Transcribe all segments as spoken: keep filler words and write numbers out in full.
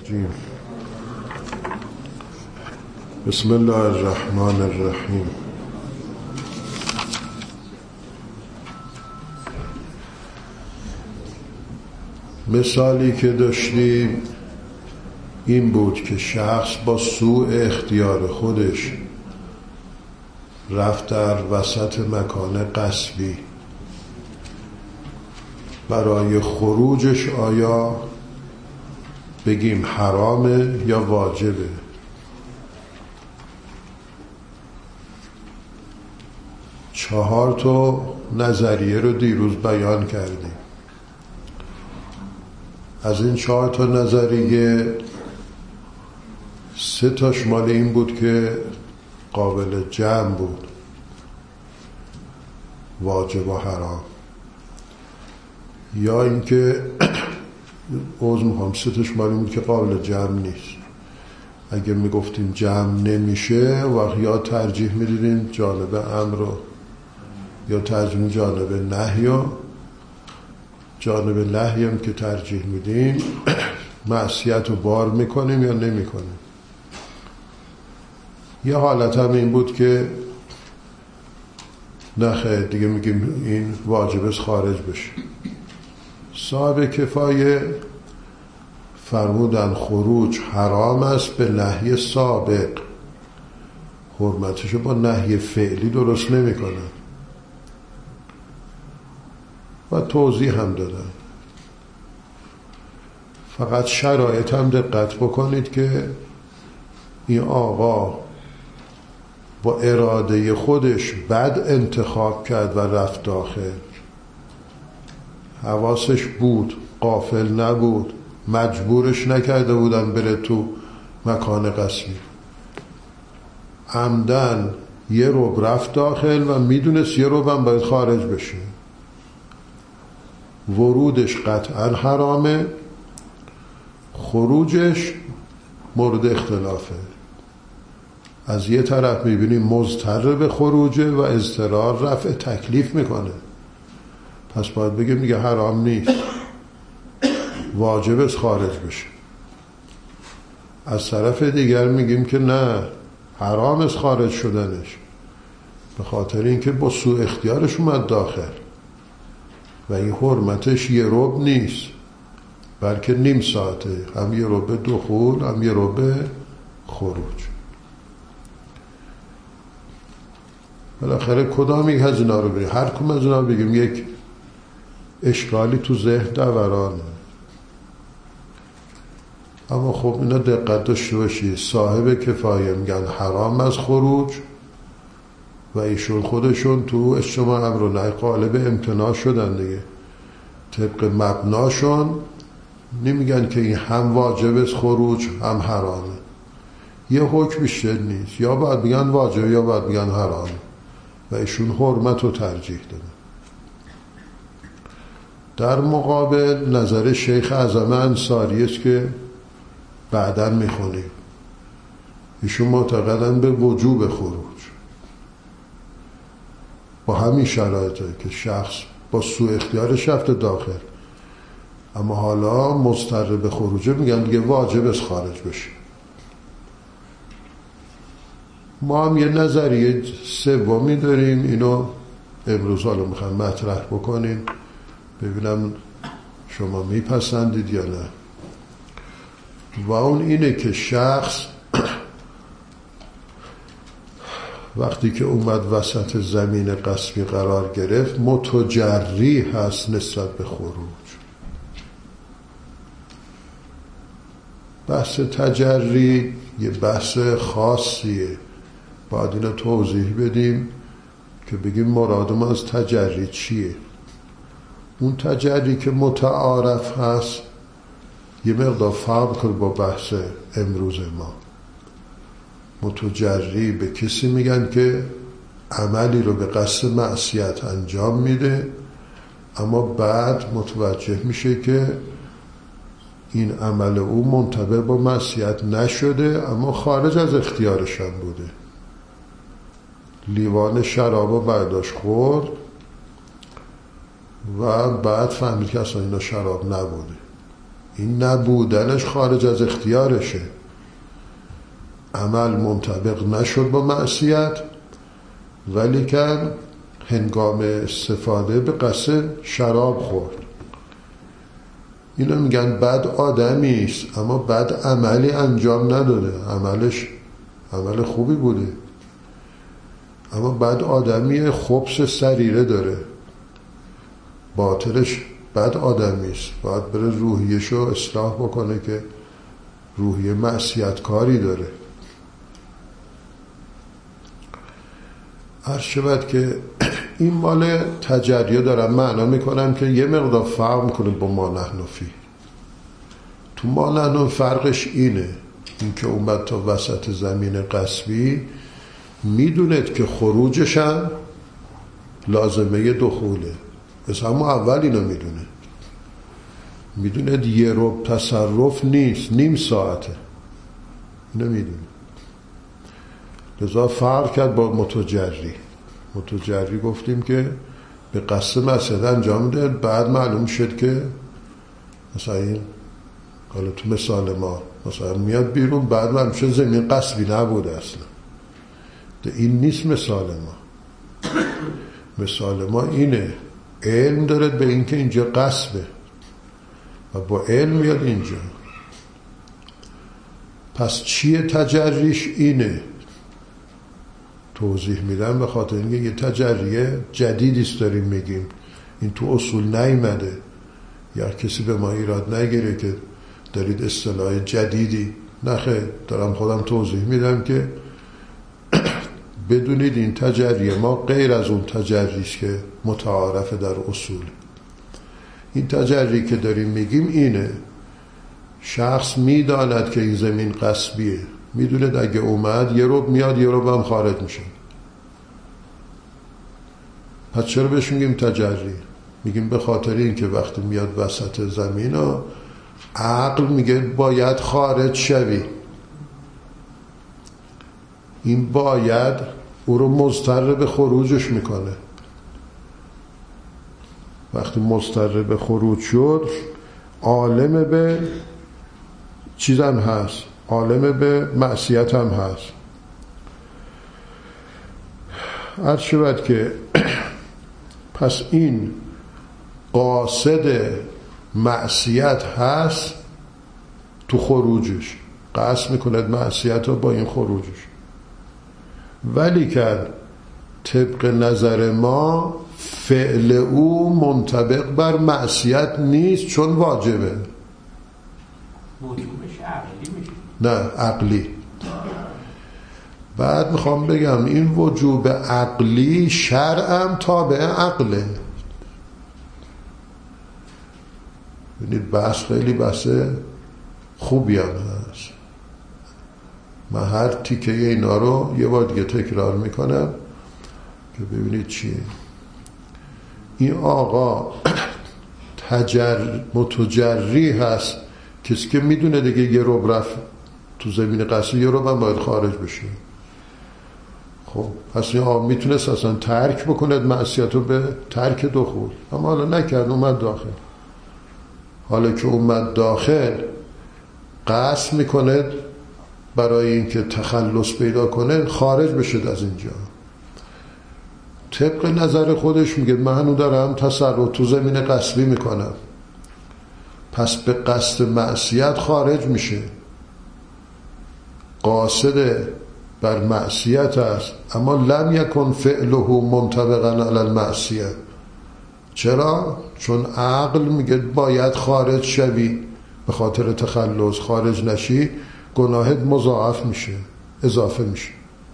الرجیم. بسم الله الرحمن الرحیم. مثالی که داشتیم این بود که شخص با سوء اختیار خودش رفت در وسط مکان غصبی. برای خروجش آیا بگیم حرامه یا واجبه؟ چهار تا نظریه رو دیروز بیان کردیم. از این چهار تا نظریه سه تاش مال این بود که قابل جمع بود، واجب و حرام، یا اینکه عوض میخوام سه تاش مال این بود که قابل جمع نیست. اگه میگفتیم جمع نمیشه وقت یا ترجیح میدیدیم جانب امر رو، یا ترجیح جانب نهی رو. جانب نهی هم که ترجیح میدیم معصیت رو بار میکنیم یا نمیکنیم. یه حالت هم این بود که نخیر دیگه میگیم این واجب است خارج بشه. صاحب کفایه فرمودن خروج حرام است به نهی سابق، حرمتشو با نهی فعلی درست نمیکنن و توضیح هم دادن. فقط شرایط هم دقت بکنید که این آقا با اراده خودش بد انتخاب کرد و رفت داخل، حواسش بود، غافل نبود، مجبورش نکرده بودن بره تو مکان غصبی، عمدن یه رب رفت داخل و میدونست یه رب هم باید خارج بشه. ورودش قطعا حرامه، خروجش مورد اختلافه. از یه طرف میبینیم مضطر به خروجه و اضطرار رفع تکلیف میکنه، پس باید بگه میگه حرام نیست، واجب است خارج بشه. از طرف دیگر میگیم که نه، حرام است خارج شدنش، به خاطر اینکه با سوء اختیارش اومد داخل و این حرمتش یه رب نیست بلکه نیم ساعته، هم یه رب دخول هم یه رب خروج. بالاخره کدام یک از اینا رو بریم؟ هر کدوم از اینا رو بگیم یک اشکالی تو ذهن دورانه. اما خب اینا دقت داشته باشید، صاحب کفایه میگن حرام از خروج و ایشون خودشون تو اجتماع امر و نهی قالب امتناع شدن دیگه. طبق مبناشون نمیگن که این هم واجب است خروج هم حرامه، یه حکم بیشتر نیست، یا باید بگن واجب یا باید بگن حرامه و ایشون حرمت رو ترجیح دادن. در مقابل نظر شیخ اعظم انصاری است که بعداً میخونیم. ایشون معتقدن به وجوب خروج با همین شرایطه که شخص با سوء اختیارش رفته داخل، اما حالا مضطر به خروجه، میگن دیگه واجب است خارج بشه. ما هم یه نظریه سومی داریم، اینو امروز حالا میخوام مطرح بکنیم، ببینم شما میپسندید یا نه. و اون اینه که شخص وقتی که اومد وسط زمین غصبی قرار گرفت متجری هست نسبت به خروج. بحث تجری یه بحث خاصیه، باید اینو توضیح بدیم که بگیم مراد ما از تجری چیه. اون تجری که متعارف هست یه مقدار فرق کنه با بحث امروز ما. متجری به کسی میگن که عملی رو به قصد معصیت انجام میده، اما بعد متوجه میشه که این عمل او منطبق با معصیت نشده اما خارج از اختیارش هم بوده. لیوان شراب رو برداشت خورد و بعد فهمید که اصلا اینا شراب نبوده. این نبودنش خارج از اختیارشه. عمل منطبق نشد با معصیت، ولی که هنگام استفاده به قصد شراب خورد. اینو میگن بد آدمی است، اما بد عملی انجام نداده. عملش عمل خوبی بوده، اما بد آدمی خبث سریره داره، باطلش بد آدمی است. باید بره روحیشو اصلاح بکنه که روحیه معصیتکاری داره. عرض شود که این مال تجریه دارم معنا میکنم که یه مقدار فرق میکنه با ما نحن فی. تو ما نحن فرقش اینه، این که اومد تا وسط زمین غصبی، میدوند که خروجش هم لازمه دخوله. بس همون اول اینو میدونه، میدوند یه رب تصرف نیست، نیم ساعته، اینو میدونه. لذا فرق کرد با متجری. متجری گفتیم که به قصد مسئله انجام داد، بعد معلوم شد که مثلا این، حالا تو مثال ما مثلا میاد بیرون، بعد معلوم شد زمین قصبی نبوده اصلا. این نیست مثال ما. مثال ما اینه، علم دارد به این که اینجا قصبه و با علم میاد اینجا. پس چیه تجریش؟ اینه توضیح میدم، به خاطر اینکه یه تجریه جدیدیست داریم میگیم، این تو اصول نیامده، یا کسی به ما ایراد نگیره که دارید اصطلاح جدیدی. نخه، دارم خودم توضیح میدم که بدونید این تجریه ما غیر از اون تجریش که متعارفه در اصول. این تجری که داریم میگیم اینه، شخص میداند که این زمین غصبیه، میدونه اگه اومد یه رب میاد یه رب هم خارج میشه. پس چرا بهش میگیم تجری؟ میگیم به خاطر این که وقتی میاد وسط زمین ها، عقل میگه باید خارج شوی. این باید او رو مضطر به خروجش میکنه. وقتی مضطر به خروج شد، عالم به چیز هم هست، عالم به معصیت هم هست. عرض شود که پس این قاصد معصیت هست تو خروجش، قصد میکند معصیت رو با این خروجش. ولی که طبق نظر ما فعل او منطبق بر معصیت نیست، چون واجبه. وجوبش عقلی میشه؟ نه، عقلی. بعد میخوام بگم این وجوب عقلی شرعم تابع عقله. ببینید بحث خیلی بحث خوبی هم هست. من هر تیکه اینا رو یه بار دیگه تکرار میکنم که ببینید چیه. این آقا تجر متجری هست، کسی که میدونه دیگه یه رب رفت تو زمین قصد، یه رب هم باید خارج بشه. خب پس این آقا میتونست اصلا ترک بکند معصیت رو به ترک دخول، اما حالا نکرد، اومد داخل. حالا که اومد داخل، قصد میکند برای اینکه تخلص پیدا کنه خارج بشه از اینجا. طبق نظر خودش میگه من هنو دارم تصرف تو زمین غصبی میکنم، پس به قصد معصیت خارج میشه. قاصد بر معصیت است، اما لم یکن فعله منطبقا علی المعصیه. چرا؟ چون عقل میگه باید خارج شوی، به خاطر تخلص خارج نشی گناهت مضاعف میشه، اضافه میشه.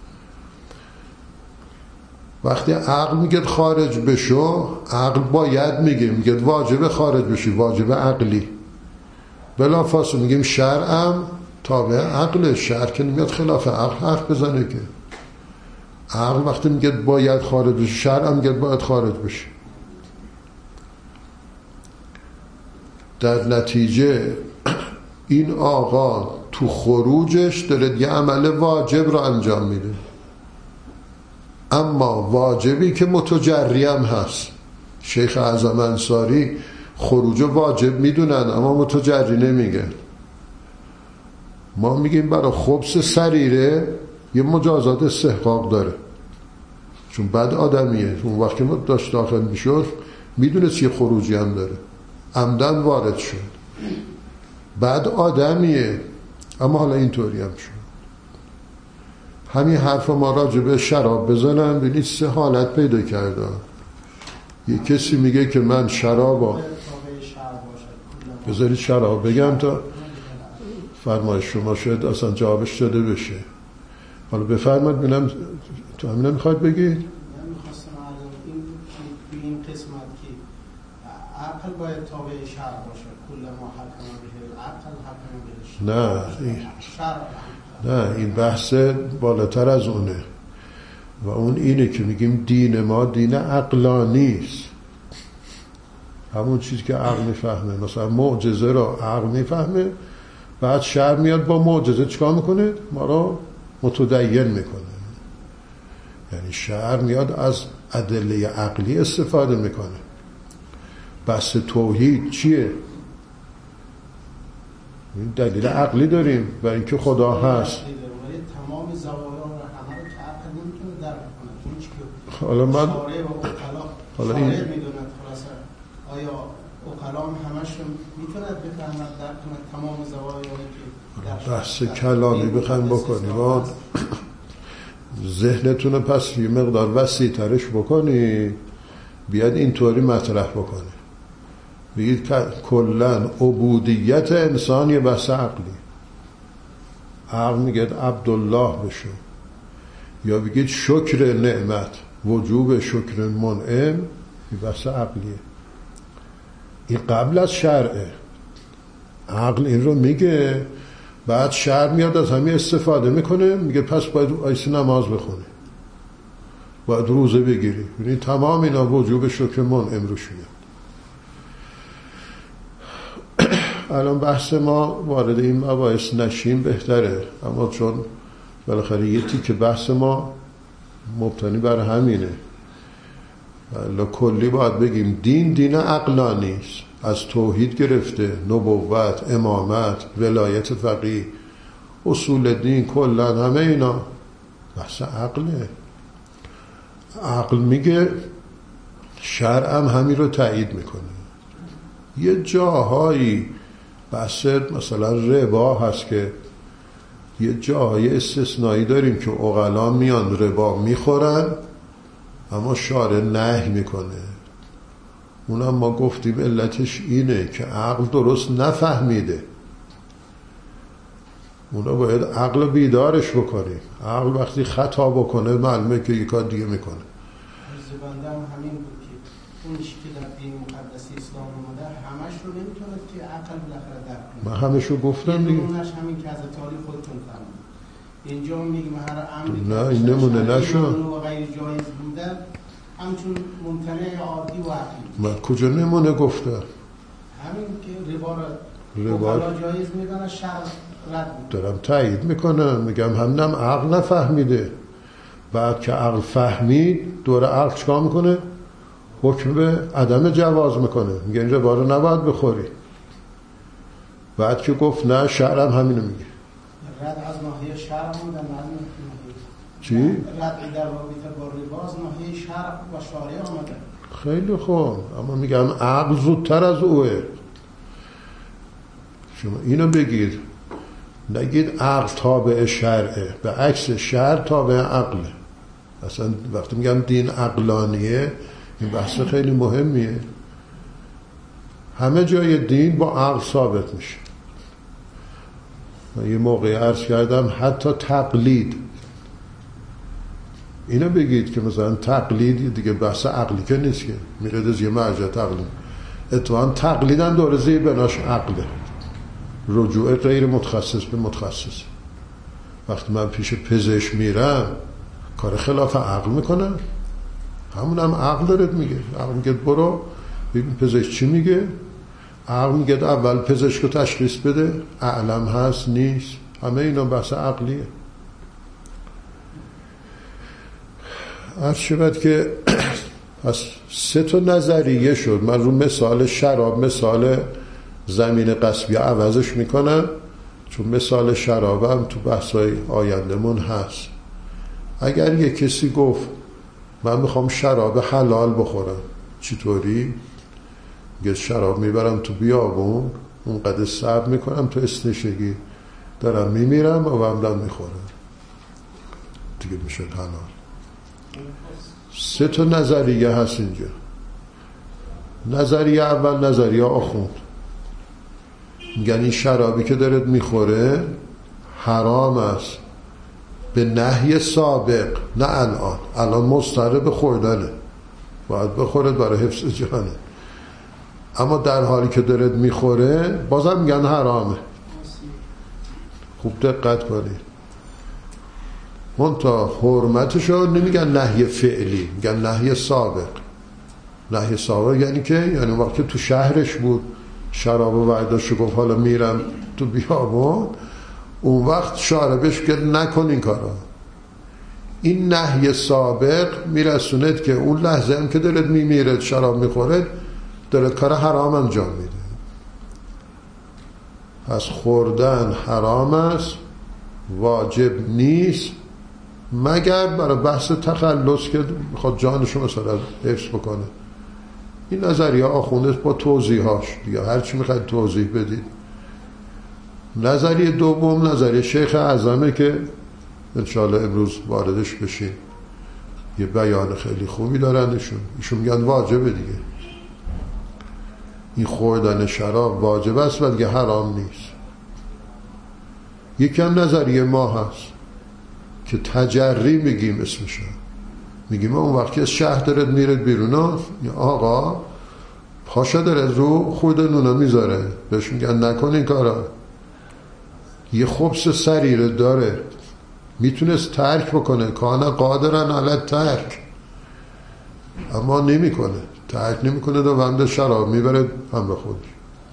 وقتی عقل میگه خارج بشو، عقل باید میگه میگه واجب خارج بشی، واجب عقلی. بلا فاصله میگیم شرعم تابع عقل. شرع که نمیاد خلاف عقل حرف بزنه که. عقل وقتی میگه باید خارج بشی، شرعم میگه باید خارج بشی. در نتیجه این آقا تو خروجش داره یه عمل واجب رو انجام میده، اما واجبی که متجری هم هست. شیخ اعظم انصاری خروج واجب میدونن اما متجری نمیگن. ما میگیم برای خبث سریره یه مجازات استحقاق داره، چون بد آدمیه. اون وقتی ما داشت داخل میشد میدونست یه خروجی هم داره، عمدن وارد شد، بد آدمیه. اما حالا اینطوری هم شد. همین حرف ما راجع به شراب بزنن ببینید سه حالت پیدا کردن. یه کسی میگه که من شرابا بذارید شراب بگم تا فرمایش شما شاید اصلا جوابش داده بشه. حالا بفرمایید ببینم تو همین میخواید بگید؟ من میخواستم این که این قسمت که عقل باید تابع شرع باشه، کل ما حکم به عقل حکم به نه این نه این بحث بالاتر از اونه و اون اینه که میگیم دین ما دین عقلانی است، همون چیزی که عقل میفهمه. مثلا معجزه را عقل میفهمه، بعد شرع میاد با معجزه چیکار میکنه؟ ما را متدین میکنه. یعنی شرع میاد از ادله عقلی استفاده میکنه. بحث توحید چیه؟ دلیل عقلی داریم برای اینکه خدا هست. تمام زوایا رو همه رو که عقل نمیتونه درک کنه. حالا من حالا این میدونن خلاصه آیا کلام همشون میتونه بفهمن درک کنه تمام زوایایی که بحث کلامی بخوایم بکنیم ذهنتون پس یه مقدار وسیع ترش بکنی، بیاد اینطوری مطرح بکنی، بگید که کلن عبودیت انسان یه بحث عقلی. عقل میگه عبدالله بشه، یا بگید شکر نعمت، وجوب شکر منعم، یه بحث عقلیه. این قبل از شرعه. عقل این رو میگه، بعد شرع میاد از همین استفاده میکنه، میگه پس باید آیسی نماز بخونی، باید روزه بگیری. یعنی تمام اینا وجوب شکر منعم روش میاد. الان بحث ما وارد این مباحث نشیم بهتره، اما چون بالاخره یه تیکه بحث ما مبتنی بر همینه، ولی کلی باید بگیم دین دین عقلانی است. از توحید گرفته، نبوت، امامت، ولایت فقیه، اصول دین، کلا همه اینا بحث عقله. عقل میگه، شرع هم همین رو تایید میکنه. یه جاهایی بحث مثلا ربا هست که یه جاهای استثنایی داریم که عقلا میان ربا میخورن اما شارع نهی میکنه. اونم ما گفتیم علتش اینه که عقل درست نفهمیده. اونا باید عقل بیدارش بکنیم. عقل وقتی خطا بکنه معلومه که یک کار دیگه میکنه. زبنده هم همین بود که اون چیزی که در دین مقدس اسلام اومده همش رو نمیتونه که عقل بالاخره درک کنه. من همش رو گفتم دیگه. اونش همین که از تاریخ خودتون فهمید. اینجا میگیم هر امری نه این نمونه نشو و غیر جایز بوده همچون ممتنع عادی و عقلی. من کجا نمونه گفتم؟ همین که ربا را ربا جایز میدونه شرع رد میکنه. دارم تایید میکنم، میگم همینم عقل نفهمیده. بعد که عقل فهمید دوره عقل چکار میکنه؟ حکم به عدم جواز میکنه، میگه این ربا رو نباید بخوری. بعد که گفت نه شرع هم همینو میگه. رد از ناحیه شرع بوده معلومه. چی؟ رد در رابطه با ربا از ناحیه شرع و شارع آمده. خیلی خوب، اما میگم عقل زودتر از اوه. شما اینو بگید، نگید عقل تابع شرعه، به عکس شرع تابع عقله. اصلا وقتی میگم دین عقلانیه این بحث خیلی مهمیه. همه جای دین با عقل ثابت میشه. من یه موقعی عرض کردم حتی تقلید، اینو بگید که مثلا تقلید دیگه بحث عقلی که نیست که میرد از یه مرجع تقلید. اتفاقا تقلیدن دورزی بناش عقله، رجوع غیر متخصص به متخصص. وقتی من پیش پزشک میرم کار خلاف عقل میکنم، همون هم عقل دارد میگه. عقل میگه برو ببین پزشک چی میگه. عقل میگه اول پزشک رو تشخیص بده، اعلم هست نیست. همه اینا بحث عقلیه. عرض شود که پس سه تا نظریه شد. من رو مثال شراب مثال زمین غصبی عوضش میکنم، چون مثال شرابم تو بحثای آیندمون هست. اگر یه کسی گفت من میخوام شراب حلال بخورم، چطوری؟ میگه شراب میبرم تو بیابون، اونقدر صبر میکنم تو استشگی دارم میمیرم و بعدم میخورم، دیگه میشه حلال. سه تا نظریه هست اینجا. نظریه اول نظریه آخوند، میگن این شرابی که دارد میخوره حرام است به نهی سابق، نه الان. الان مضطر به خوردنه، باید بخورد برای حفظ جانه، اما در حالی که دارد میخوره بازم میگن حرامه. خوب دقت کنید. منتها حرمتشو نمیگن نهی فعلی، میگن نهی سابق. نهی سابق یعنی که یعنی وقتی تو شهرش بود شراب و وعداشو گفت حالا میرم تو بیابون، اون وقت شاربش که نکن این کارا. این نهی سابق میرسوند که اون لحظه هم که دارد میمیرد شراب میخورد دارد کار حرام انجام میده. پس خوردن حرام است، واجب نیست، مگر برای بحث تخلص که میخواد جانشو مثلا حفظ بکنه. این نظریه آخونده با توضیحاش دیگه، هرچی میخواید توضیح بدید. نظریه دوم نظریه شیخ اعظمه که انشاءالله امروز واردش بشیم. یه بیان خیلی خوبی دارن ایشون. ایشون میگن واجبه دیگه، این خوردن شراب واجب است و دیگه حرام نیست. یکی هم نظریه ما هست که تجری میگیم اسمش، میگیم اون وقتی از شهر دارد میرد بیرون، یا آقا پاشا دارد رو خود نونا میذاره، بهش میگن نکن این کارا. یه خبث سریره داره، میتونست ترک بکنه، کانا قادرن علی ترک، اما نمیکنه، ترک نمیکنه، دو بنده شراب میبره هم به خودش.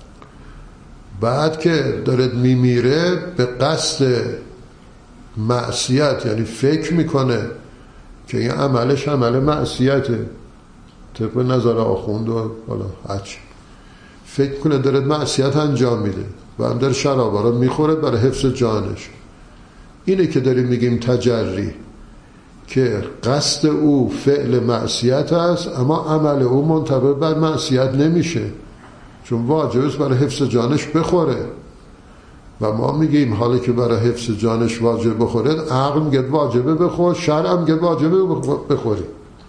بعد که دارد میمیره به قصد معصیت، یعنی فکر میکنه که این عملش عمل معصیته، طبق نظر آخوند و حالا هرچی فکر کنه دارد معصیت انجام میده و هم داره شرابا رو میخوره برای حفظ جانش. اینه که داریم میگیم تجری، که قصد او فعل معصیت است اما عمل او منطبق بر معصیت نمیشه، چون واجب است برای حفظ جانش بخوره. و ما میگیم حالا که برای حفظ جانش واجب بخوره، عقل میگه واجبه بخور، شرع میگه واجبه بخوری.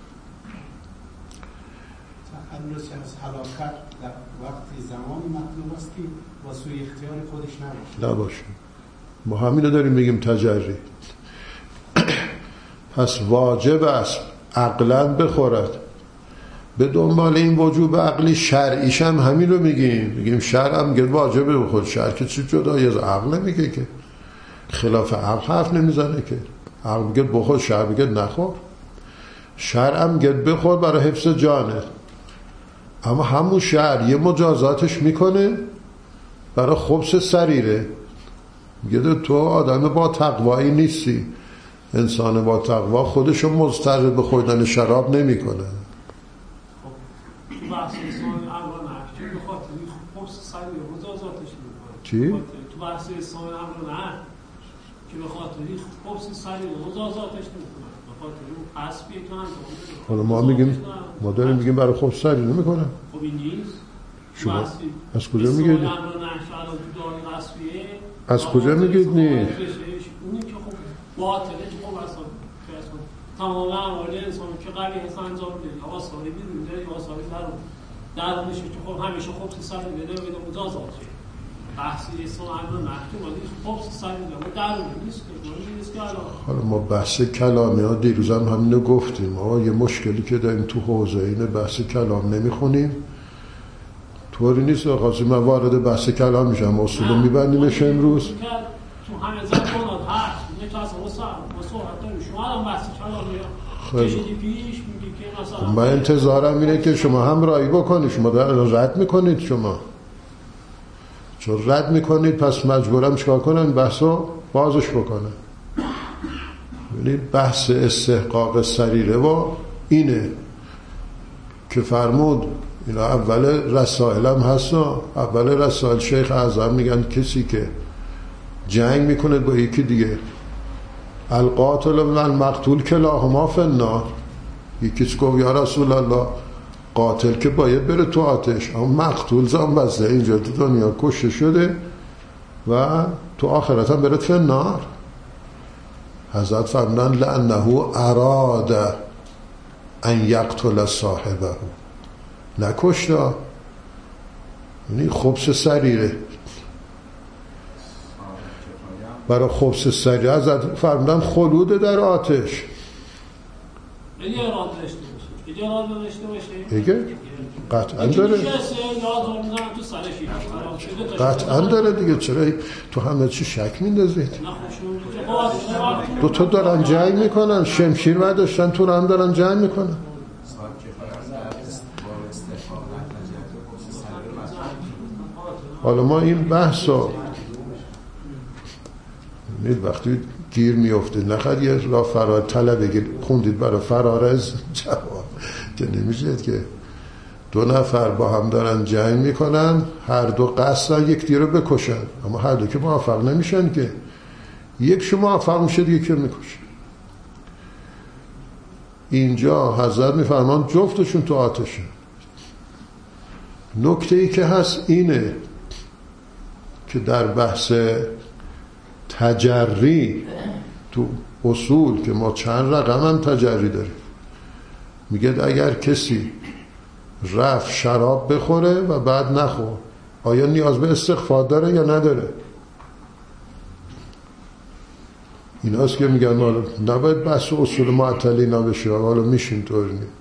تخلص از هلاکت در وقتی زمانی مطلوب است که واسه اختیار خودش نباشه. نباشه. ما همینو داریم میگیم تجری. پس واجب است عقلاً بخورد. به دنبال این وجوب عقلی شرعیش هم همین رو میگیم، میگیم شرع هم میگه واجبه بخور. شرع که چی جدایی از عقل میگه، که خلاف عقل حرف نمیزنه، که عقل میگه بخور، شرع میگه نخور. شرع هم میگه بخور برای حفظ جانه، اما همون شرع یه مجازاتش میکنه برای خبث سریره. میگه تو آدم با تقوایی نیستی. انسان با تقوا خودشو مضطر به خوردن شراب نمیکنه. تو بحث اسلام امر نه که به خاطر خبث سریره مجازاتش میکنه. چی؟ تو بحث اسلام امر نه که به خاطر خبث سریره مجازاتش نمیکنه، به خاطر اون حسبی که انجام. حالا ما میگیم، ما داریم میگیم برای خبث سریره نمیکنه. خب این نیست. شما از کجا میگید؟ اسلام امر نه شاید تو داری حسبیه. از کجا میگید نیست؟ اونی که خب باطله که خب اصلا تمام اعمال انسان که قبیح است انجام میده، یا آثاری بیرون میده یا آثاری درون درونش که خب همیشه خبث سریره بده بده مجازات شه. بحثی اسلام امر نه که ولی خبث سریره و درون نیست که نیست که الان. حالا ما بحث کلامی ها دیروز هم همینو گفتیم. ما یه مشکلی که داریم تو حوزه اینه، بحث کلام نمیخونیم. طوری نیست خاصی من وارد بحث کلام میشم، اصولو میبندیمش امروز. تو همه زبانات هست میگه تو اصلا مصاحبت داری شما الان بحث کلامی کشیدی پیش میگی که مثلا من انتظارم اینه که شما هم رایی بکنید. شما رد میکنید، شما چون رد میکنید پس مجبورم چکار کنن؟ بحثو بازش بکنن. ببینید بحث استحقاق سریره و اینه که فرمود اینا اول رسائل هم هست، اول رسائل شیخ اعظم میگن کسی که جنگ میکنه با یکی دیگه، القاتل و المقتول کلاهما فی النار، یکیش گفت یا رسول الله قاتل که باید بره تو آتش، اما مقتول زن بسته اینجا تو دنیا کشته شده و تو آخرت هم برد فی النار. حضرت فرمودن لانه اراد ان یقتل صاحبه، نکشتا، یعنی خبث سریره، برای خبث سریره حضرت فرمودن خلود در آتش. اگه اراده داشته باشه، اگه اراده داشته باشه اگه قطعا داره، قطعا داره دیگه. چرا تو همه چی شک میندازید؟ دو تا دارن جنگ میکنن، شمشیر برداشتن تو رو هم دارن جنگ میکنن. حالا ما این بحثا وقتی گیر میافتید نخواهد یه را فرار طلبه خوندید برای فرار از جواب که نمیشید که دو نفر با هم دارن جنگ میکنن، هر دو قصدن یک دیگه رو بکشن، اما هر دو که موفق نمیشن که، یک شما موفق میشه دیگه که میکشه. اینجا حضرت میفرمان جفتشون تو آتشن. نکته ای که هست اینه که در بحث تجری تو اصول که ما چند رقم هم تجری داریم، میگه اگر کسی رفت شراب بخوره و بعد نخور، آیا نیاز به استغفار داره یا نداره؟ این هست که میگن حالا نباید بحث اصول معطلی نبشه، حالا میشین طور نیم.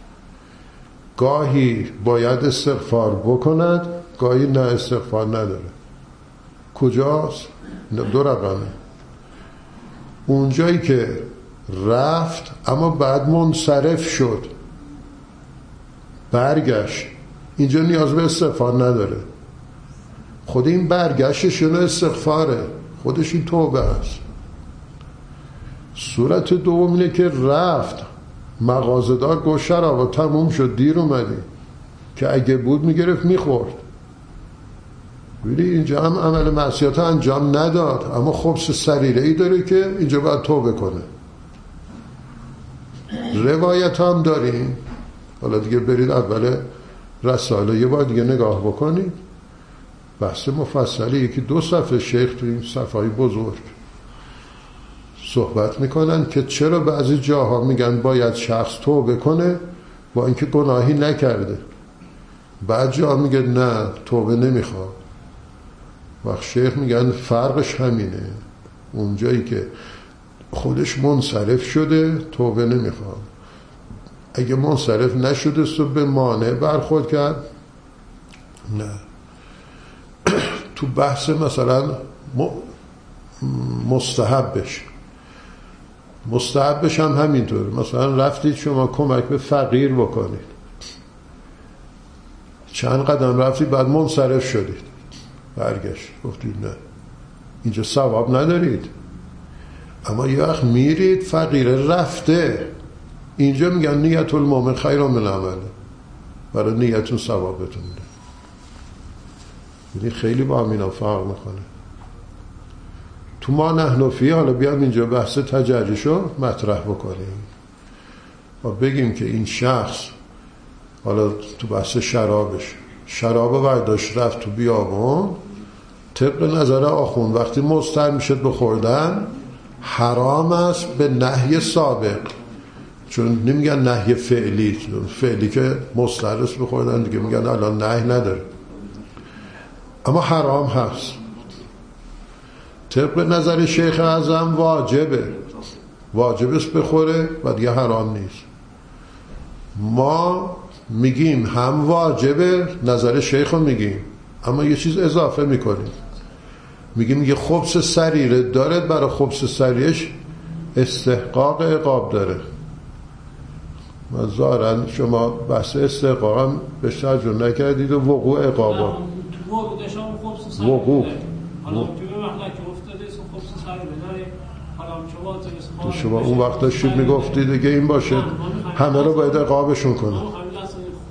گاهی باید استغفار بکند، گاهی نه استغفار نداره. کجاست؟ دو رقمه. اونجایی که رفت اما بعد منصرف شد، برگشت، اینجا نیاز به استغفار نداره. خود این برگشتش یعنی استغفاره، خودش این توبه هست. صورت دوم اینه که رفت مغازه‌دار گفت شراب تموم شد دیر اومدی، که اگه بود میگرفت میخورد. ببینید اینجا هم عمل معصیت انجام نداد، اما خبث سریره ای داره که اینجا باید توبه کنه. روایت هم داریم، حالا دیگه برید اول رساله یه بار دیگه نگاه بکنید، بحث مفصلی یکی دو صفحه شیخ تو این صفحه‌ای بزرگ صحبت میکنن که چرا بعضی جاها میگن باید شخص توبه کنه با اینکه گناهی نکرده، بعد جا میگه نه توبه نمیخواد. وقت شیخ میگن فرقش همینه، اونجایی که خودش منصرف شده توبه نمیخواد، اگه منصرف نشده است و به مانع برخورد کرد نه. تو بحث مثلا مستحبش مستحبش هم همینطور، مثلا رفتید شما کمک به فقیر بکنید، چند قدم رفتید بعد منصرف شدید، برگشت گفتید نه اینجا ثواب ندارید، اما یه وقت میرید فقیر رفته، اینجا میگن نیت المؤمن خیر من عمله، برای نیتون ثوابتون میده. یعنی خیلی با هم اینا فرق میکنه. تو ما نحنفی حالا بیام اینجا بحث تجریشو مطرح بکنیم و بگیم که این شخص حالا تو بحث شرابش شراب برداشت رفت تو بیابون، طبق نظر آخوند وقتی مضطر میشه بخوردن حرام است به نهی سابق، چون نمیگن نهی فعلی، فعلی که مضطر است بخوردن دیگه میگن الان نهی نداره، اما حرام هست. طبق نظر شیخ اعظم واجبه، واجب است بخوره و دیگه حرام نیست. ما میگیم هم واجبه، نظر شیخ رو میگیم، اما یه چیز اضافه میکنیم، میگیم یه خبث سریره داره، برای خبث سریرش استحقاق عقاب داره. و ظاهرا شما بحث استحقاق هم به ترجمه نکردید و وقوع عقابا وقوع تو شما اون وقت داشتید میگفتید دیگه این باشه همه رو باید عقابشون کنه.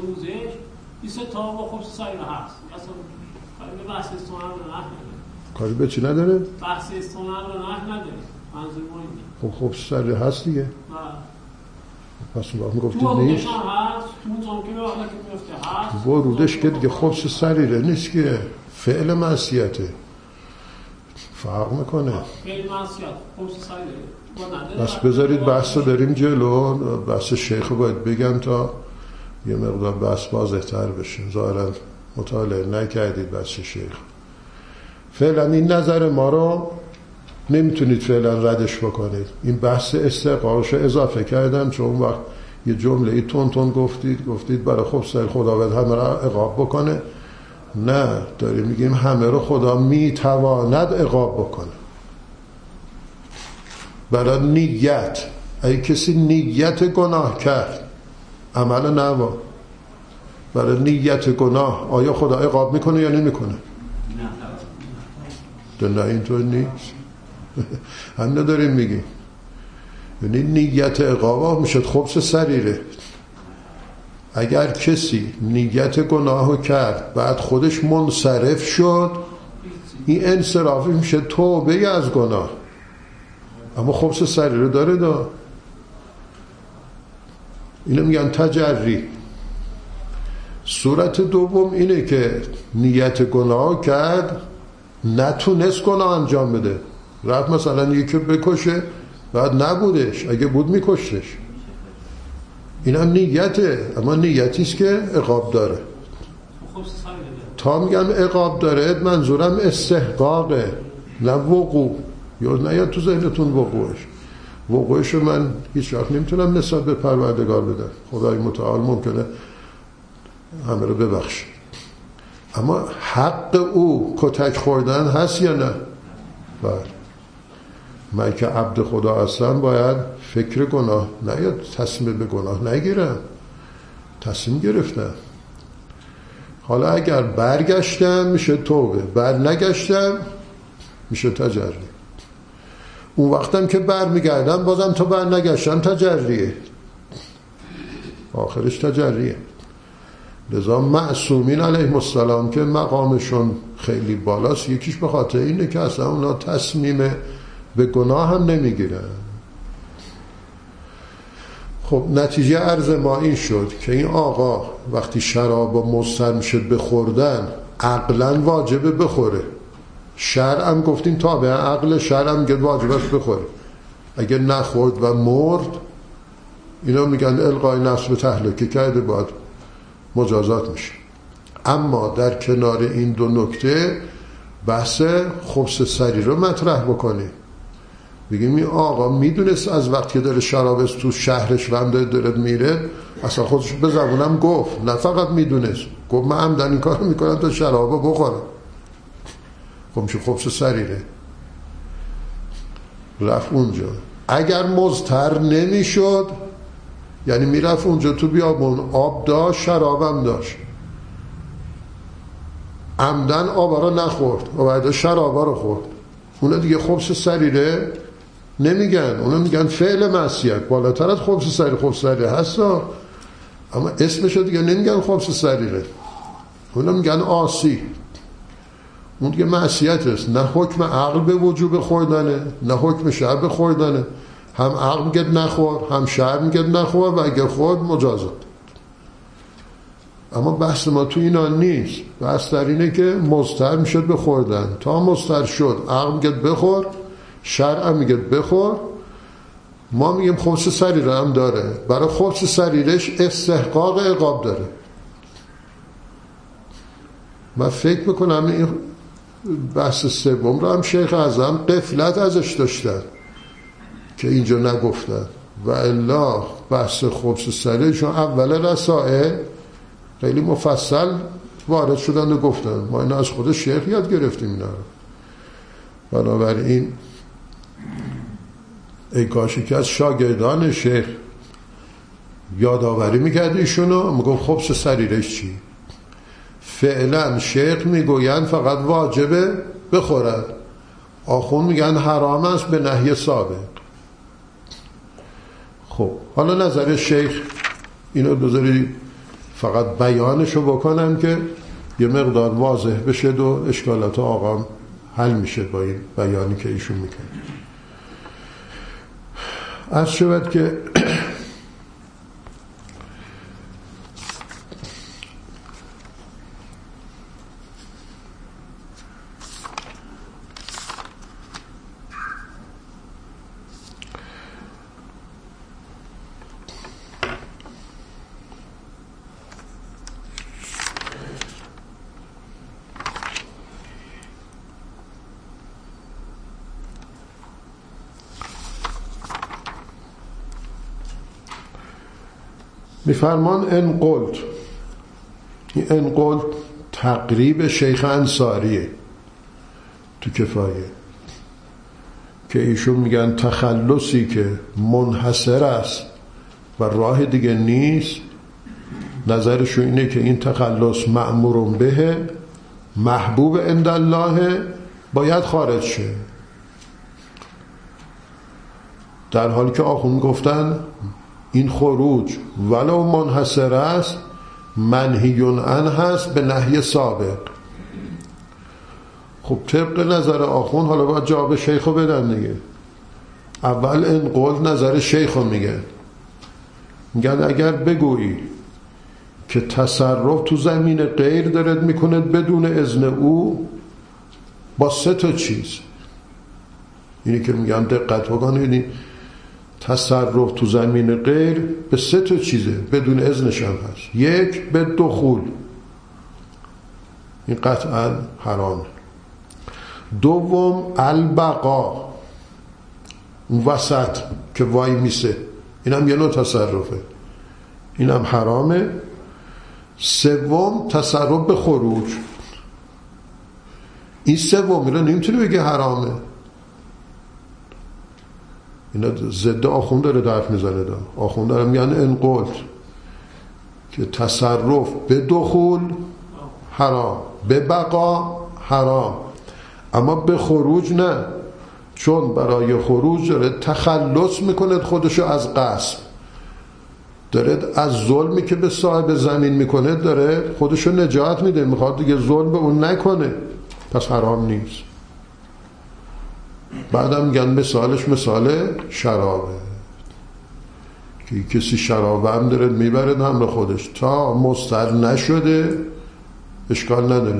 روزش بیست تا با خبز سریره هست. اصلا کاری به بحث سنن رو نه نداره. کاری به چی نداره؟ بحث سنن رو نه نداره. منظور ما اینه. خب خبز سریره هست دیگه. پس اون میگفتید نیست؟ تو ورودش هم هست، تو اون زمان که به وقتا که میفته هست. ورودش که دیگه خبز سریره نیست که فعل معصیته. فرق میکنه. فعل معصیت، خبز سریره. بس بذارید بحث رو بریم جلو. بحث شیخ رو باید بگم تا یه مقدار بحث واضح تر بشه. ظاهرا مطالعه نکردید بحث شیخ. فعلا این نظر ما رو نمیتونید فعلا ردش بکنید. این بحث استحقاقش رو اضافه کردم چون اون وقت یه جمله ای تون تون گفتید گفتید برای خب سر خداوند همه رو عقاب بکنه. نه، داریم میگیم همه رو خدا میتواند عقاب بکنه برای نیت. اگه کسی نیت گناه کرد عمل نوا برای نیت گناه آیا خدا عقاب میکنه یا نمیکنه؟ نه اینطور نیست. هم نداریم میگیم یعنی نیت عقاب میشد خبز سریره. اگر کسی نیت گناهو کرد بعد خودش منصرف شد این انصرافی میشه توبه از گناه، اما خبز سریره داره. دا اینو میگن تجری. صورت دوم اینه که نیت گناه کرد نتونست گناه انجام بده، رفت مثلا یکی بکشه بعد نبودش، اگه بود میکشتش. این هم نیته، اما نیتیست که عقاب داره. تا میگم عقاب داره منظورم استحقاقه نه وقوع. یا نه یا تو ذهنتون وقوعش وقوعش رو من هیچ وقت نمیتونم نسبت به پروردگار بدم. خدای متعال ممکنه همه رو ببخشه، اما حق او کتک خوردن هست یا نه؟ بله. من که عبد خدا هستم باید فکر گناه نه یا تصمیم به گناه نگیرم. تصمیم گرفتم. حالا اگر برگشتم میشه توبه، بر نگشتم میشه تجری. اون وقتم که بر میگردم بازم تا بر نگشتم تجریه، آخرش تجریه. لذا معصومین علیهم السلام که مقامشون خیلی بالاست یکیش به خاطر اینه که اصلا اونا تصمیم به گناه هم نمیگیرن. خب نتیجه عرض ما این شد که این آقا وقتی شراب و مضطر میشه بخوردن عقلا واجبه بخوره. شرع هم گفتیم تابع عقل، شرع هم گفت واجب است بخوره. اگه نخورد و مرد اینا میگن القای نفس به تهلکه کرده باید مجازات میشه. اما در کنار این دو نکته بحث خبز سری رو مطرح بکنیم. بگیم این آقا میدونست از وقتی داره شراب تو شهرش رم داره داره میره، اصلا خودش به زبونم گفت، نه فقط میدونست، گفت من عمدن این کار میکنم تا شرابو بخورم. خب میشه خبز سریره. رفت اونجا. اگر مضطر نمیشد یعنی میرفت اونجا تو بیابون آب داشت شرابم داشت، عمدن آبا رو نخورد و بعد شرابا رو خورد، اونا دیگه خبز سریره نمیگن، اونا میگن فعل معصیت. بالاتر از خبز سریره خبز سریره هستا، اما اسمشو دیگه نمیگن خبز سریره، اونا میگن آسی. اون دیگه معصیت است. نه حکم عقل به وجوب خوردنه نه حکم شرع به خوردنه. هم عقل میگه نخور هم شرع میگه نخور و اگر خورد مجازات. اما بحث ما تو اینا نیست. بحث در اینه که مضطر میشد بخوردن، تا مضطر شد عقل میگه بخور، شرع میگه بخور. ما میگیم خبز سریره هم داره. برای خبز سریرش استحقاق عقاب داره. من فکر میکنم این بحث سوم رو هم شیخ اعظم غفلت ازش داشتن که اینجا نگفتن، و الا بحث خبز سریره چون اول رسائل خیلی مفصل وارد شدن و گفتن. ما اینا از خود شیخ یاد گرفتیم اینا رو. بنابراین ای کاشی که از شاگردان شیخ یادآوری میکرد ایشونو، میگم خبز سریرش چی؟ فعلا شیخ میگوین فقط واجبه بخورد، آخون میگن حرام است به نهی سابق. خب حالا نظر شیخ اینو بذاری فقط بیانشو بکنم که یه مقدار واضح بشه و اشکالات آقام حل میشه با این بیانی که ایشون میکنه. عرض شود که میفرمان ان قلت، این ان قلت تقریب شیخ انصاریه تو کفایه که ایشون میگن تخلصی که منحصر است و راه دیگه نیست، نظرشون اینه که این تخلص مأمور به محبوب عند الله، باید خارج شه. در حالی که آخوند گفتن این خروج ولو منحصر است منهی عنه هست به نهی سابق. خب طبق نظر آخوند حالا باید جواب شیخو بدن دیگه. اول این قول نظر شیخو میگن، میگن اگر بگویی که تصرف تو زمین غیر دارد میکند بدون اذن او با سه تا چیز، اینی که میگن دقت بکنید، تصرف تو زمین غیر به سه تا چیزه بدون اذنش هم هست. یک، به دخول، این قطعا حرام. دوم البقا، اون وسط که وای میسه، این هم یه نوع تصرفه، این هم حرامه. سوم تصرف به خروج، این سومی رو نمیتونی بگی حرامه. اینا ضد آخوند داره درف میزنه. دا آخوند داره میگن ان قلت که تصرف به دخول حرام، به بقا حرام، اما به خروج نه، چون برای خروج داره تخلص میکنه خودشو از غصب، داره از ظلمی که به صاحب زمین میکنه داره خودشو نجات میده، میخواد دیگه ظلم به اون نکنه، پس حرام نیست. بعدم میگن مثالش مثال شرابه که کسی شرابه هم داره میبره هم به خودش تا مستر نشده اشکال نداره،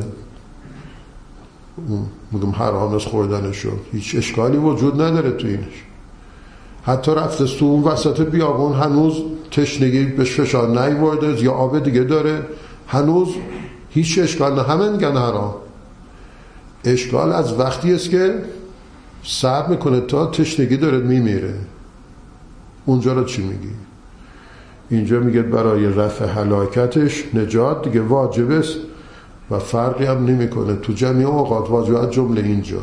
میگم حرام از خوردنشو، هیچ اشکالی وجود نداره تو اینش. حتی رفته تو اون وسط بیابون هنوز تشنگی بهش فشار نیورده یا آب دیگه داره، هنوز هیچ اشکال نه، همه میگن حرام. اشکال از وقتی است که صبر میکنه تا تشنگی داره میمیره، اونجا رو چی میگی؟ اینجا میگه برای رفع هلاکتش نجات دیگه واجب است و فرقی هم نمیکنه تو جمعی اوقات واجبات جمله اینجا.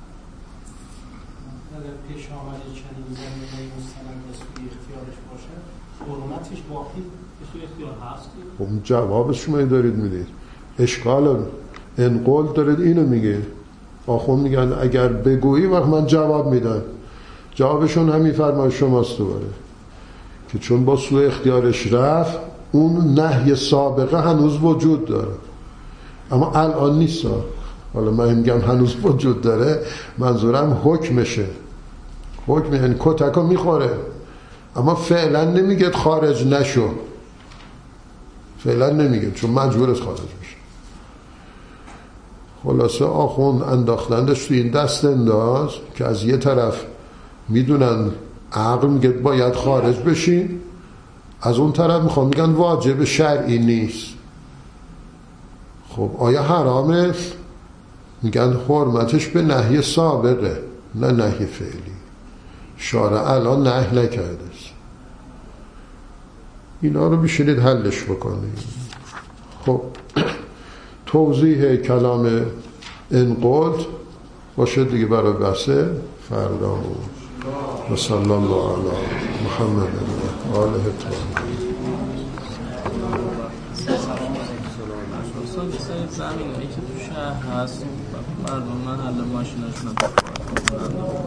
اگر پیش آمده چنین زمینه مستند به سوی اختیارش باشه حرمتش باقی به سوی اختیار هست. خب جوابش شما دارید میدید، اشکال انقل دارید اینو میگه. آخون میگن اگر بگویی وقت من جواب میدم، جوابشون همین فرمای شماست دوباره که چون با سوی اختیارش رفت اون نهی سابقه هنوز وجود داره، اما الان نیست. حالا من میگم هنوز وجود داره، منظورم حکمشه، حکم یعنی کتکو میخوره، اما فعلا نمیگه خارج نشو، فعلا نمیگه چون مجبورست خارج بشه. خلاصه آخوند انداختندش تو این دست انداز که از یه طرف میدونن عقل میگه باید خارج بشین، از اون طرف میخوان میگن واجب شرعی نیست. خب آیا حرامه؟ میگن حرمتش به نهی سابقه نه نهی فعلی، شارع الان نهی نکرده است. اینا رو بشینید حلش بکنید. خب توضیح کلام این قلت باشه دیگه برای بحثه فردا. و صلی الله علی محمد و آله الطاهرین. زمینی که تو شهر هست مردم محل ماشیناشون